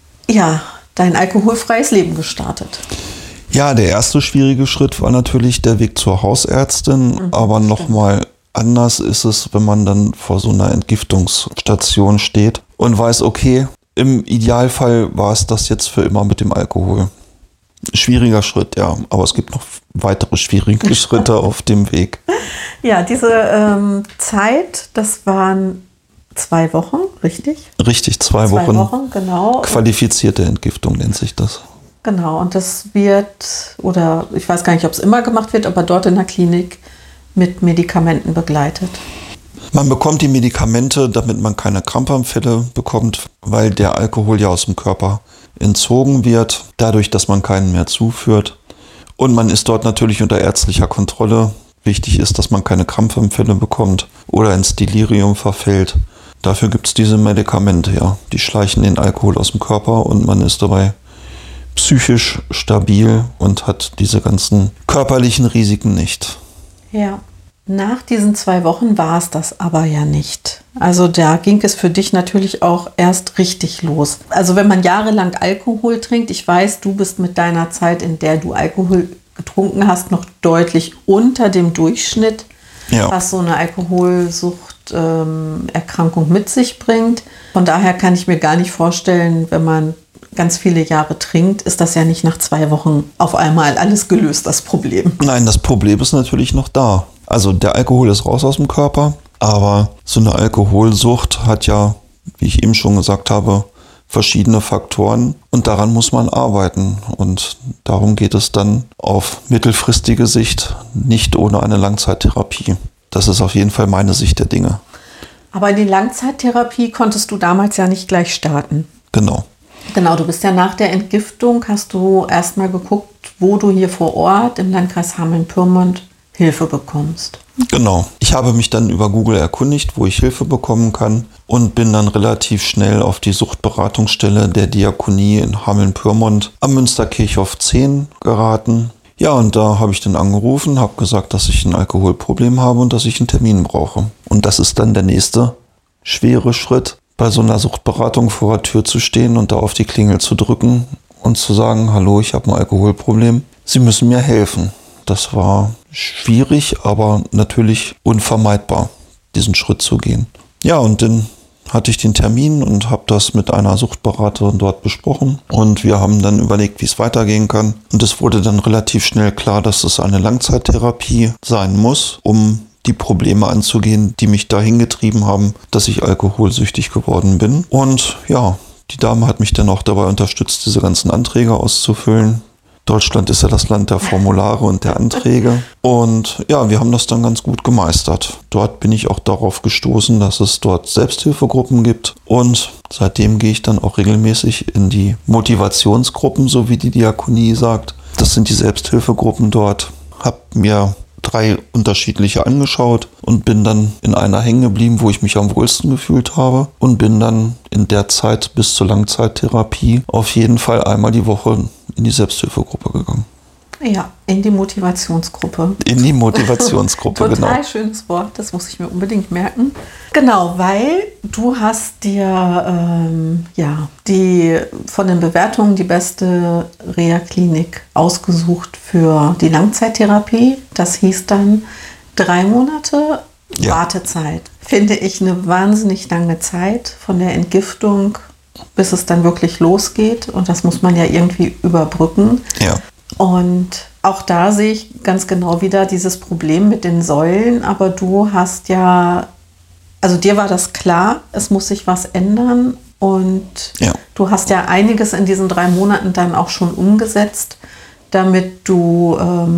[SPEAKER 2] dein alkoholfreies Leben gestartet.
[SPEAKER 1] Ja, der erste schwierige Schritt war natürlich der Weg zur Hausärztin, aber nochmal anders ist es, wenn man dann vor so einer Entgiftungsstation steht und weiß, okay, im Idealfall war es das jetzt für immer mit dem Alkohol. Schwieriger Schritt, ja, aber es gibt noch weitere schwierige Schritte auf dem Weg.
[SPEAKER 2] Ja, diese Zeit, das waren 2 Wochen, richtig?
[SPEAKER 1] Richtig, 2 Wochen.
[SPEAKER 2] 2 Wochen, genau.
[SPEAKER 1] Qualifizierte Entgiftung nennt sich das.
[SPEAKER 2] Genau, und das wird, oder ich weiß gar nicht, ob es immer gemacht wird, aber dort in der Klinik mit Medikamenten begleitet.
[SPEAKER 1] Man bekommt die Medikamente, damit man keine Krampfanfälle bekommt, weil der Alkohol ja aus dem Körper entzogen wird, dadurch, dass man keinen mehr zuführt. Und man ist dort natürlich unter ärztlicher Kontrolle. Wichtig ist, dass man keine Krampfanfälle bekommt oder ins Delirium verfällt. Dafür gibt es diese Medikamente, ja. Die schleichen den Alkohol aus dem Körper und man ist dabei psychisch stabil und hat diese ganzen körperlichen Risiken nicht.
[SPEAKER 2] Ja, nach diesen 2 Wochen war es das aber ja nicht. Also da ging es für dich natürlich auch erst richtig los. Also wenn man jahrelang Alkohol trinkt, ich weiß, du bist mit deiner Zeit, in der du Alkohol getrunken hast, noch deutlich unter dem Durchschnitt, was so eine Alkoholsuchterkrankung mit sich bringt. Von daher kann ich mir gar nicht vorstellen, wenn man ganz viele Jahre trinkt, ist das ja nicht nach 2 Wochen auf einmal alles gelöst, das Problem.
[SPEAKER 1] Nein, das Problem ist natürlich noch da. Also der Alkohol ist raus aus dem Körper, aber so eine Alkoholsucht hat ja, wie ich eben schon gesagt habe, verschiedene Faktoren und daran muss man arbeiten. Und darum geht es dann auf mittelfristige Sicht nicht ohne eine Langzeittherapie. Das ist auf jeden Fall meine Sicht der Dinge.
[SPEAKER 2] Aber in die Langzeittherapie konntest du damals ja nicht gleich starten.
[SPEAKER 1] Genau.
[SPEAKER 2] Genau, du bist ja nach der Entgiftung, hast du erstmal geguckt, wo du hier vor Ort im Landkreis Hameln-Pyrmont Hilfe bekommst.
[SPEAKER 1] Genau. Ich habe mich dann über Google erkundigt, wo ich Hilfe bekommen kann und bin dann relativ schnell auf die Suchtberatungsstelle der Diakonie in Hameln-Pyrmont am Münsterkirchhof 10 geraten. Ja, und da habe ich dann angerufen, habe gesagt, dass ich ein Alkoholproblem habe und dass ich einen Termin brauche. Und das ist dann der nächste schwere Schritt, bei so einer Suchtberatung vor der Tür zu stehen und da auf die Klingel zu drücken und zu sagen, hallo, ich habe ein Alkoholproblem, Sie müssen mir helfen. Das war schwierig, aber natürlich unvermeidbar, diesen Schritt zu gehen. Ja, und dann hatte ich den Termin und habe das mit einer Suchtberaterin dort besprochen. Und wir haben dann überlegt, wie es weitergehen kann. Und es wurde dann relativ schnell klar, dass es eine Langzeittherapie sein muss, um die Probleme anzugehen, die mich dahin getrieben haben, dass ich alkoholsüchtig geworden bin. Und ja, die Dame hat mich dann auch dabei unterstützt, diese ganzen Anträge auszufüllen. Deutschland ist ja das Land der Formulare und der Anträge. Und ja, wir haben das dann ganz gut gemeistert. Dort bin ich auch darauf gestoßen, dass es dort Selbsthilfegruppen gibt. Und seitdem gehe ich dann auch regelmäßig in die Motivationsgruppen, so wie die Diakonie sagt. Das sind die Selbsthilfegruppen dort. Hab mir 3 unterschiedliche angeschaut und bin dann in einer hängen geblieben, wo ich mich am wohlsten gefühlt habe und bin dann in der Zeit bis zur Langzeittherapie auf jeden Fall einmal die Woche in die Selbsthilfegruppe gegangen.
[SPEAKER 2] Ja, in die Motivationsgruppe.
[SPEAKER 1] In die Motivationsgruppe, genau.
[SPEAKER 2] Total schönes Wort, das muss ich mir unbedingt merken. Genau, weil du hast dir die von den Bewertungen die beste Reha-Klinik ausgesucht für die Langzeittherapie. Das hieß dann 3 Monate Wartezeit. Finde ich eine wahnsinnig lange Zeit von der Entgiftung, bis es dann wirklich losgeht. Und das muss man ja irgendwie überbrücken.
[SPEAKER 1] Ja.
[SPEAKER 2] Und auch da sehe ich ganz genau wieder dieses Problem mit den Säulen. Aber du hast ja, also dir war das klar, es muss sich was ändern. Und du hast ja einiges in diesen 3 Monaten dann auch schon umgesetzt, damit du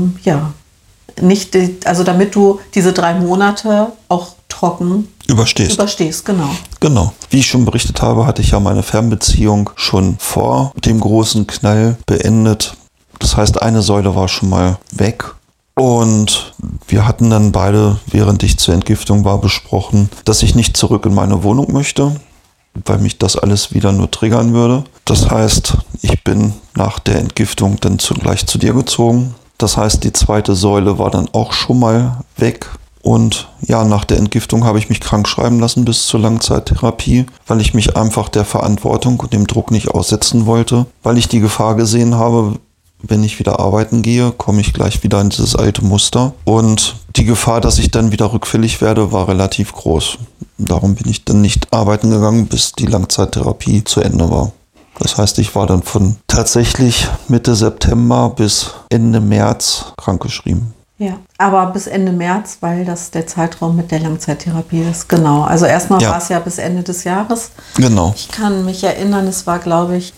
[SPEAKER 2] damit du diese 3 Monate auch trocken überstehst, genau.
[SPEAKER 1] Genau. Wie ich schon berichtet habe, hatte ich ja meine Fernbeziehung schon vor dem großen Knall beendet. Das heißt, eine Säule war schon mal weg. Und wir hatten dann beide, während ich zur Entgiftung war, besprochen, dass ich nicht zurück in meine Wohnung möchte, weil mich das alles wieder nur triggern würde. Das heißt, ich bin nach der Entgiftung dann zugleich zu dir gezogen. Das heißt, die 2. Säule war dann auch schon mal weg. Und ja, nach der Entgiftung habe ich mich krank schreiben lassen bis zur Langzeittherapie, weil ich mich einfach der Verantwortung und dem Druck nicht aussetzen wollte, weil ich die Gefahr gesehen habe, wenn ich wieder arbeiten gehe, komme ich gleich wieder in dieses alte Muster. Und die Gefahr, dass ich dann wieder rückfällig werde, war relativ groß. Darum bin ich dann nicht arbeiten gegangen, bis die Langzeittherapie zu Ende war. Das heißt, ich war dann von tatsächlich Mitte September bis Ende März krankgeschrieben.
[SPEAKER 2] Ja, aber bis Ende März, weil das der Zeitraum mit der Langzeittherapie ist. Genau, also erstmal war es ja bis Ende des Jahres.
[SPEAKER 1] Genau.
[SPEAKER 2] Ich kann mich erinnern, es war, glaube ich,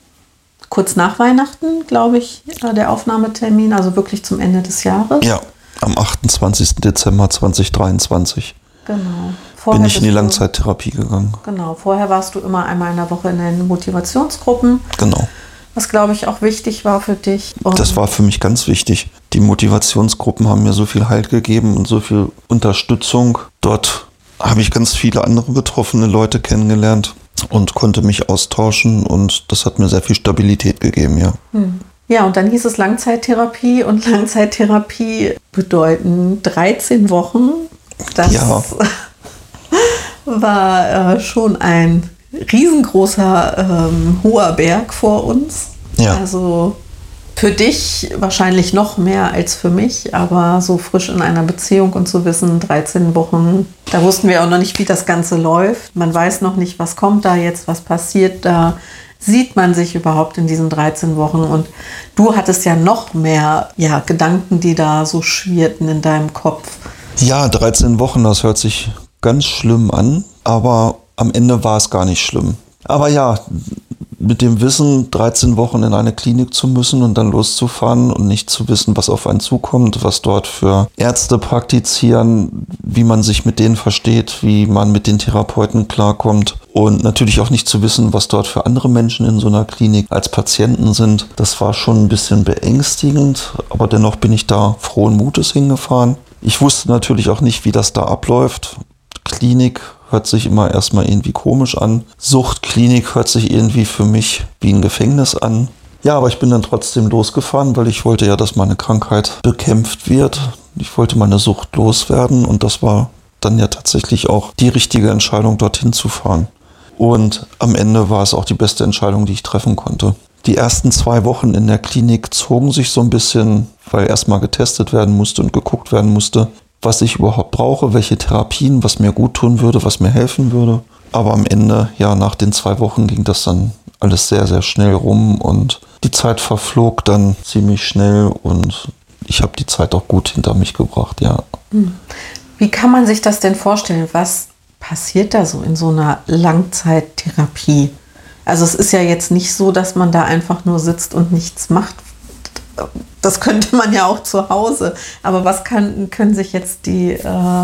[SPEAKER 2] kurz nach Weihnachten, glaube ich, der Aufnahmetermin, also wirklich zum Ende des Jahres.
[SPEAKER 1] Ja. Am 28. Dezember 2023
[SPEAKER 2] Genau.
[SPEAKER 1] bin ich in die Langzeittherapie gegangen.
[SPEAKER 2] Genau, vorher warst du immer einmal in der Woche in den Motivationsgruppen.
[SPEAKER 1] Genau.
[SPEAKER 2] Was, glaube ich, auch wichtig war für dich. Und
[SPEAKER 1] Das war für mich ganz wichtig. Die Motivationsgruppen haben mir so viel Halt gegeben und so viel Unterstützung. Dort habe ich ganz viele andere betroffene Leute kennengelernt und konnte mich austauschen und das hat mir sehr viel Stabilität gegeben, ja.
[SPEAKER 2] Ja, und dann hieß es Langzeittherapie und Langzeittherapie bedeuten 13 Wochen. Das
[SPEAKER 1] Ja.
[SPEAKER 2] war schon ein riesengroßer, hoher Berg vor uns.
[SPEAKER 1] Ja.
[SPEAKER 2] Also für dich wahrscheinlich noch mehr als für mich, aber so frisch in einer Beziehung und zu wissen, 13 Wochen, da wussten wir auch noch nicht, wie das Ganze läuft. Man weiß noch nicht, was kommt da jetzt, was passiert da. Sieht man sich überhaupt in diesen 13 Wochen? Und du hattest ja noch mehr Gedanken, die da so schwirrten in deinem Kopf.
[SPEAKER 1] Ja, 13 Wochen, das hört sich ganz schlimm an, aber am Ende war es gar nicht schlimm. Aber ja, mit dem Wissen, 13 Wochen in eine Klinik zu müssen und dann loszufahren und nicht zu wissen, was auf einen zukommt, was dort für Ärzte praktizieren, wie man sich mit denen versteht, wie man mit den Therapeuten klarkommt und natürlich auch nicht zu wissen, was dort für andere Menschen in so einer Klinik als Patienten sind. Das war schon ein bisschen beängstigend, aber dennoch bin ich da frohen Mutes hingefahren. Ich wusste natürlich auch nicht, wie das da abläuft. Klinik hört sich immer erstmal irgendwie komisch an. Suchtklinik hört sich irgendwie für mich wie ein Gefängnis an. Ja, aber ich bin dann trotzdem losgefahren, weil ich wollte ja, dass meine Krankheit bekämpft wird. Ich wollte meine Sucht loswerden und das war dann ja tatsächlich auch die richtige Entscheidung, dorthin zu fahren. Und am Ende war es auch die beste Entscheidung, die ich treffen konnte. Die ersten 2 Wochen in der Klinik zogen sich so ein bisschen, weil erstmal getestet werden musste und geguckt werden musste, was ich überhaupt brauche, welche Therapien, was mir gut tun würde, was mir helfen würde. Aber am Ende, ja, nach den 2 Wochen ging das dann alles sehr, sehr schnell rum und die Zeit verflog dann ziemlich schnell und ich habe die Zeit auch gut hinter mich gebracht, ja.
[SPEAKER 2] Wie kann man sich das denn vorstellen? Was passiert da so in so einer Langzeittherapie? Also es ist ja jetzt nicht so, dass man da einfach nur sitzt und nichts macht. Das könnte man ja auch zu Hause. Aber was können sich jetzt die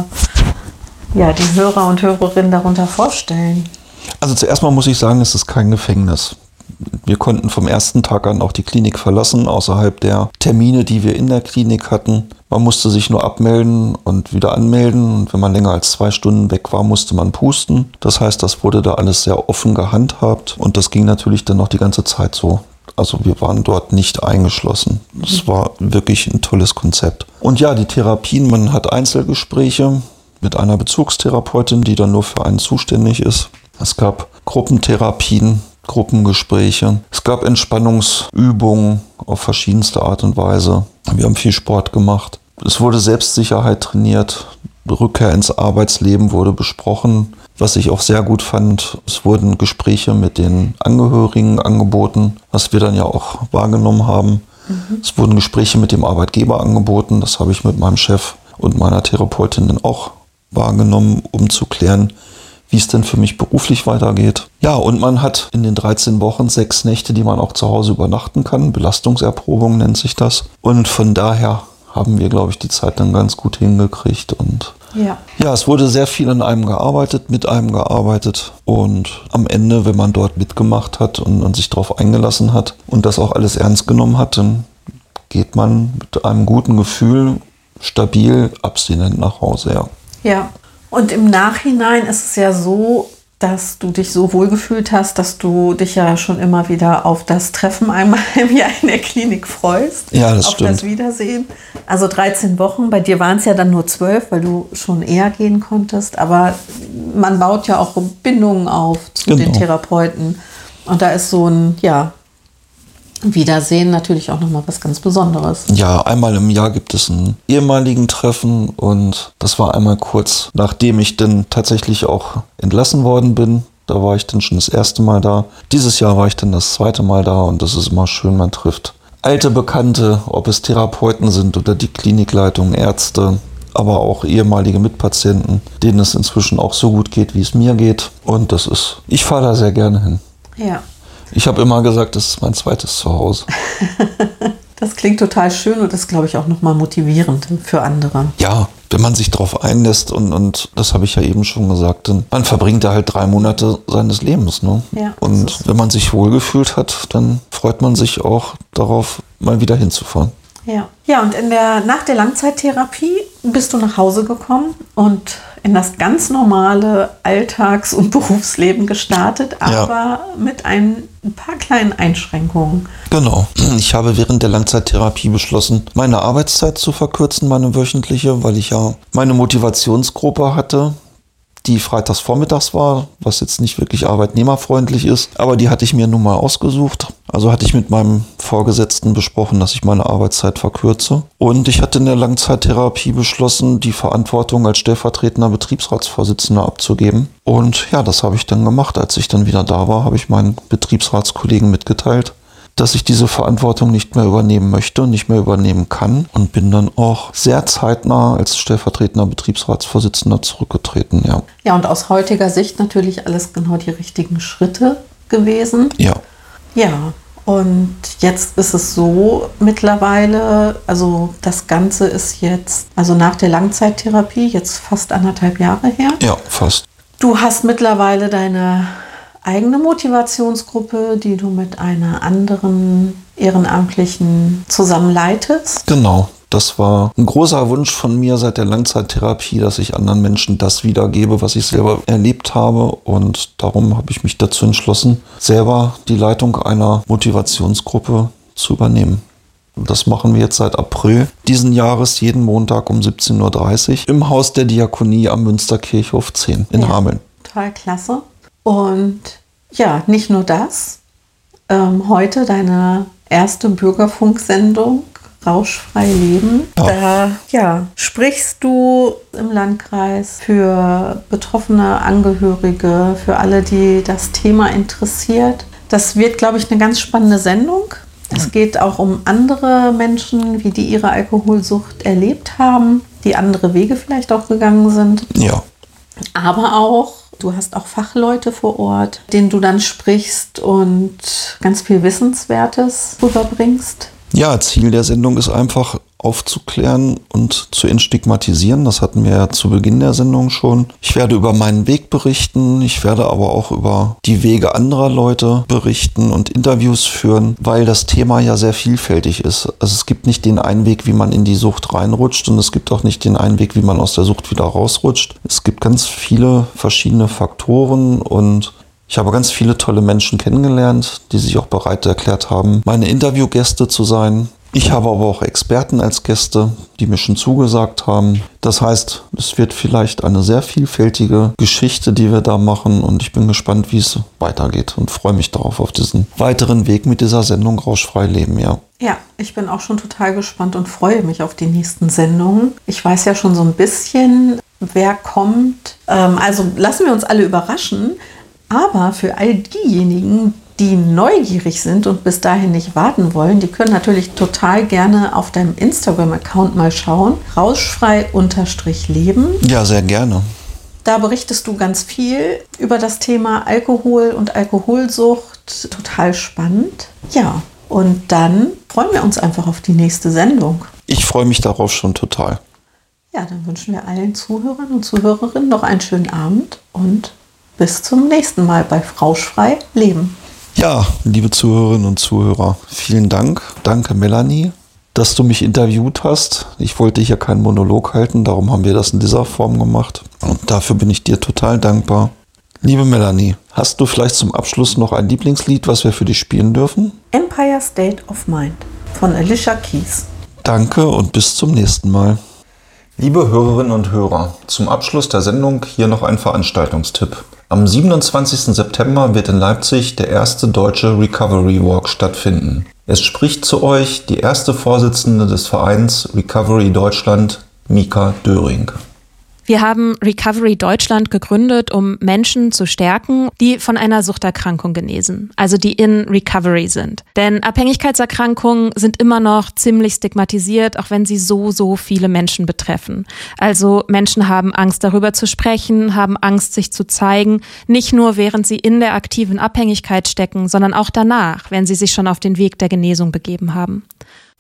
[SPEAKER 2] Hörer und Hörerinnen darunter vorstellen?
[SPEAKER 1] Also zuerst mal muss ich sagen, es ist kein Gefängnis. Wir konnten vom ersten Tag an auch die Klinik verlassen, außerhalb der Termine, die wir in der Klinik hatten. Man musste sich nur abmelden und wieder anmelden. Und wenn man länger als 2 Stunden weg war, musste man pusten. Das heißt, das wurde da alles sehr offen gehandhabt. Und das ging natürlich dann noch die ganze Zeit so. Also wir waren dort nicht eingeschlossen. Das war wirklich ein tolles Konzept. Und ja, die Therapien, man hat Einzelgespräche mit einer Bezugstherapeutin, die dann nur für einen zuständig ist. Es gab Gruppentherapien, Gruppengespräche. Es gab Entspannungsübungen auf verschiedenste Art und Weise. Wir haben viel Sport gemacht. Es wurde Selbstsicherheit trainiert. Rückkehr ins Arbeitsleben wurde besprochen. Was ich auch sehr gut fand, es wurden Gespräche mit den Angehörigen angeboten, was wir dann ja auch wahrgenommen haben. Es wurden Gespräche mit dem Arbeitgeber angeboten. Das habe ich mit meinem Chef und meiner Therapeutin dann auch wahrgenommen, um zu klären, wie es denn für mich beruflich weitergeht. Ja, und man hat in den 13 Wochen 6 Nächte, die man auch zu Hause übernachten kann. Belastungserprobung nennt sich das. Und von daher haben wir, glaube ich, die Zeit dann ganz gut hingekriegt. Und ja, es wurde sehr viel an einem gearbeitet, mit einem gearbeitet. Und am Ende, wenn man dort mitgemacht hat und sich darauf eingelassen hat und das auch alles ernst genommen hat, dann geht man mit einem guten Gefühl stabil, abstinent nach Hause. Ja.
[SPEAKER 2] Ja, und im Nachhinein ist es ja so, dass du dich so wohlgefühlt hast, dass du dich ja schon immer wieder auf das Treffen einmal im Jahr in der Klinik freust.
[SPEAKER 1] Ja, das
[SPEAKER 2] auf
[SPEAKER 1] stimmt.
[SPEAKER 2] Das Wiedersehen. Also 13 Wochen, bei dir waren es ja dann nur 12, weil du schon eher gehen konntest. Aber man baut ja auch Bindungen auf zu den Therapeuten. Und da ist so ein, Wiedersehen natürlich auch nochmal was ganz Besonderes.
[SPEAKER 1] Ja, einmal im Jahr gibt es einen ehemaligen Treffen und das war einmal kurz, nachdem ich dann tatsächlich auch entlassen worden bin. Da war ich dann schon das erste Mal da. Dieses Jahr war ich dann das zweite Mal da und das ist immer schön, man trifft alte Bekannte, ob es Therapeuten sind oder die Klinikleitung, Ärzte, aber auch ehemalige Mitpatienten, denen es inzwischen auch so gut geht, wie es mir geht. Und ich fahre da sehr gerne hin.
[SPEAKER 2] Ja.
[SPEAKER 1] Ich habe immer gesagt, das ist mein zweites Zuhause.
[SPEAKER 2] Das klingt total schön und ist, glaube ich, auch nochmal motivierend für andere.
[SPEAKER 1] Ja, wenn man sich darauf einlässt und das habe ich ja eben schon gesagt, dann man verbringt da halt 3 Monate seines Lebens. Ne?
[SPEAKER 2] Ja,
[SPEAKER 1] und wenn man sich wohlgefühlt hat, dann freut man sich auch darauf, mal wieder hinzufahren.
[SPEAKER 2] Ja, und nach der Langzeittherapie bist du nach Hause gekommen und in das ganz normale Alltags- und Berufsleben gestartet, aber mit ein paar kleinen Einschränkungen.
[SPEAKER 1] Genau. Ich habe während der Langzeittherapie beschlossen, meine Arbeitszeit zu verkürzen, meine wöchentliche, weil ich ja meine Motivationsgruppe hatte, die freitags vormittags war, was jetzt nicht wirklich arbeitnehmerfreundlich ist, aber die hatte ich mir nun mal ausgesucht. Also hatte ich mit meinem Vorgesetzten besprochen, dass ich meine Arbeitszeit verkürze. Und ich hatte in der Langzeittherapie beschlossen, die Verantwortung als stellvertretender Betriebsratsvorsitzender abzugeben. Und ja, das habe ich dann gemacht. Als ich dann wieder da war, habe ich meinen Betriebsratskollegen mitgeteilt, dass ich diese Verantwortung nicht mehr übernehmen möchte, nicht mehr übernehmen kann und bin dann auch sehr zeitnah als stellvertretender Betriebsratsvorsitzender zurückgetreten, ja.
[SPEAKER 2] Ja, und aus heutiger Sicht natürlich alles genau die richtigen Schritte gewesen.
[SPEAKER 1] Ja.
[SPEAKER 2] Ja, und jetzt ist es so mittlerweile, also das Ganze ist jetzt, also nach der Langzeittherapie, jetzt fast 1,5 Jahre her.
[SPEAKER 1] Ja, fast.
[SPEAKER 2] Du hast mittlerweile deine eigene Motivationsgruppe, die du mit einer anderen Ehrenamtlichen zusammen leitest.
[SPEAKER 1] Genau, das war ein großer Wunsch von mir seit der Langzeittherapie, dass ich anderen Menschen das wiedergebe, was ich selber erlebt habe. Und darum habe ich mich dazu entschlossen, selber die Leitung einer Motivationsgruppe zu übernehmen. Das machen wir jetzt seit April diesen Jahres, jeden Montag um 17:30 Uhr im Haus der Diakonie am Münsterkirchhof 10 in Hameln.
[SPEAKER 2] Total klasse. Und ja, nicht nur das. Heute deine erste Bürgerfunksendung, Rauschfrei Leben. Da sprichst du im Landkreis für betroffene Angehörige, für alle, die das Thema interessiert. Das wird, glaube ich, eine ganz spannende Sendung. Es geht auch um andere Menschen, wie die ihre Alkoholsucht erlebt haben, die andere Wege vielleicht auch gegangen sind.
[SPEAKER 1] Ja.
[SPEAKER 2] Aber auch, du hast auch Fachleute vor Ort, denen du dann sprichst und ganz viel Wissenswertes rüberbringst.
[SPEAKER 1] Ja, Ziel der Sendung ist einfach aufzuklären und zu entstigmatisieren. Das hatten wir ja zu Beginn der Sendung schon. Ich werde über meinen Weg berichten. Ich werde aber auch über die Wege anderer Leute berichten und Interviews führen, weil das Thema ja sehr vielfältig ist. Also es gibt nicht den einen Weg, wie man in die Sucht reinrutscht, und es gibt auch nicht den einen Weg, wie man aus der Sucht wieder rausrutscht. Es gibt ganz viele verschiedene Faktoren und ich habe ganz viele tolle Menschen kennengelernt, die sich auch bereit erklärt haben, meine Interviewgäste zu sein. Ich habe aber auch Experten als Gäste, die mir schon zugesagt haben. Das heißt, es wird vielleicht eine sehr vielfältige Geschichte, die wir da machen, und ich bin gespannt, wie es weitergeht und freue mich darauf, auf diesen weiteren Weg mit dieser Sendung Rauschfrei Leben, ja.
[SPEAKER 2] Ja, ich bin auch schon total gespannt und freue mich auf die nächsten Sendungen. Ich weiß ja schon so ein bisschen, wer kommt. Also lassen wir uns alle überraschen. Aber für all diejenigen, die neugierig sind und bis dahin nicht warten wollen, die können natürlich total gerne auf deinem Instagram-Account mal schauen. Rauschfrei_leben.
[SPEAKER 1] Ja, sehr gerne.
[SPEAKER 2] Da berichtest du ganz viel über das Thema Alkohol und Alkoholsucht. Total spannend. Ja, und dann freuen wir uns einfach auf die nächste Sendung.
[SPEAKER 1] Ich freue mich darauf schon total.
[SPEAKER 2] Ja, dann wünschen wir allen Zuhörern und Zuhörerinnen noch einen schönen Abend und bis zum nächsten Mal bei Rauschfrei Leben.
[SPEAKER 1] Ja, liebe Zuhörerinnen und Zuhörer, vielen Dank. Danke, Melanie, dass du mich interviewt hast. Ich wollte hier keinen Monolog halten, darum haben wir das in dieser Form gemacht. Und dafür bin ich dir total dankbar. Liebe Melanie, hast du vielleicht zum Abschluss noch ein Lieblingslied, was wir für dich spielen dürfen?
[SPEAKER 2] Empire State of Mind von Alicia Keys.
[SPEAKER 1] Danke und bis zum nächsten Mal. Liebe Hörerinnen und Hörer, zum Abschluss der Sendung hier noch ein Veranstaltungstipp. Am 27. September wird in Leipzig der erste deutsche Recovery Walk stattfinden. Es spricht zu euch die erste Vorsitzende des Vereins Recovery Deutschland, Mika Döring.
[SPEAKER 3] Wir haben Recovery Deutschland gegründet, um Menschen zu stärken, die von einer Suchterkrankung genesen, also die in Recovery sind. Denn Abhängigkeitserkrankungen sind immer noch ziemlich stigmatisiert, auch wenn sie so viele Menschen betreffen. Also Menschen haben Angst, darüber zu sprechen, haben Angst, sich zu zeigen, nicht nur während sie in der aktiven Abhängigkeit stecken, sondern auch danach, wenn sie sich schon auf den Weg der Genesung begeben haben.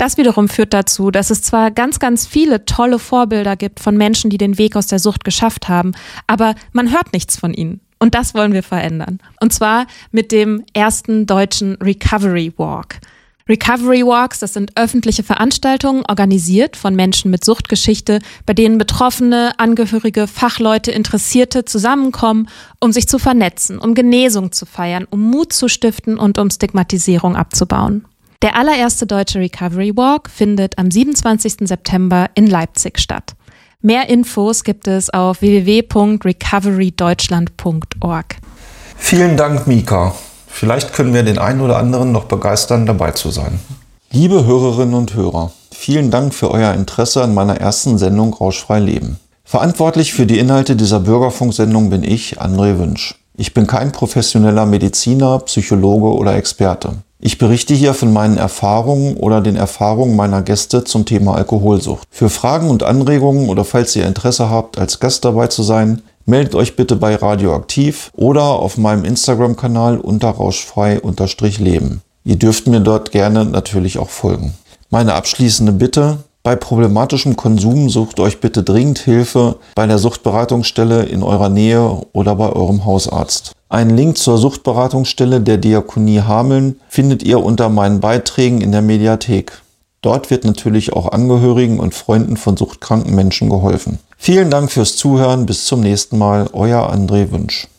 [SPEAKER 3] Das wiederum führt dazu, dass es zwar ganz, ganz viele tolle Vorbilder gibt von Menschen, die den Weg aus der Sucht geschafft haben, aber man hört nichts von ihnen. Und das wollen wir verändern. Und zwar mit dem ersten deutschen Recovery Walk. Recovery Walks, das sind öffentliche Veranstaltungen, organisiert von Menschen mit Suchtgeschichte, bei denen Betroffene, Angehörige, Fachleute, Interessierte zusammenkommen, um sich zu vernetzen, um Genesung zu feiern, um Mut zu stiften und um Stigmatisierung abzubauen. Der allererste deutsche Recovery Walk findet am 27. September in Leipzig statt. Mehr Infos gibt es auf www.recoverydeutschland.org.
[SPEAKER 1] Vielen Dank, Mika. Vielleicht können wir den einen oder anderen noch begeistern, dabei zu sein. Liebe Hörerinnen und Hörer, vielen Dank für euer Interesse an meiner ersten Sendung Rauschfrei Leben. Verantwortlich für die Inhalte dieser Bürgerfunksendung bin ich, André Wünsch. Ich bin kein professioneller Mediziner, Psychologe oder Experte. Ich berichte hier von meinen Erfahrungen oder den Erfahrungen meiner Gäste zum Thema Alkoholsucht. Für Fragen und Anregungen oder falls ihr Interesse habt, als Gast dabei zu sein, meldet euch bitte bei Radioaktiv oder auf meinem Instagram-Kanal unter rauschfrei_leben. Ihr dürft mir dort gerne natürlich auch folgen. Meine abschließende Bitte: Bei problematischem Konsum sucht euch bitte dringend Hilfe bei der Suchtberatungsstelle in eurer Nähe oder bei eurem Hausarzt. Einen Link zur Suchtberatungsstelle der Diakonie Hameln findet ihr unter meinen Beiträgen in der Mediathek. Dort wird natürlich auch Angehörigen und Freunden von suchtkranken Menschen geholfen. Vielen Dank fürs Zuhören. Bis zum nächsten Mal. Euer André Wünsch.